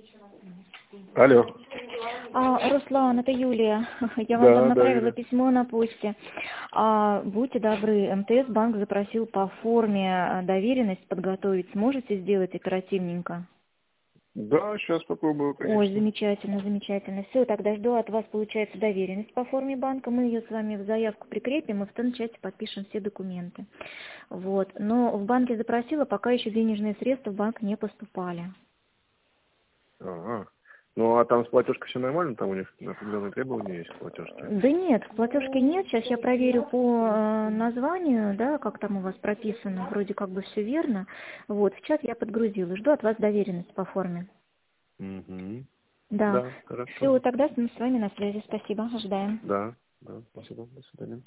Алло. Руслан, это Юлия. Я вам Да, там да, направила Юля. письмо на почте. Будьте добры, МТС банк запросил по форме доверенность подготовить. Сможете сделать оперативненько? Да, сейчас попробую, Ой, конечно. замечательно, замечательно. Все, тогда жду от вас, получается, доверенность по форме банка. Мы ее с вами в заявку прикрепим и в том чате подпишем все документы. Вот. Но в банке запросила, пока еще денежные средства в банк не поступали. Ага. Ну, а там с платежкой все нормально? Там у них определенные требования есть к платежке? Да нет, платежки нет. Сейчас я проверю по названию, да, как там у вас прописано. Вроде как бы все верно. Вот, в чат я подгрузила. Жду от вас доверенность по форме. Угу. Да. Да, хорошо. Все, тогда мы с вами на связи. Спасибо. Ожидаем. Да, да, спасибо. До свидания.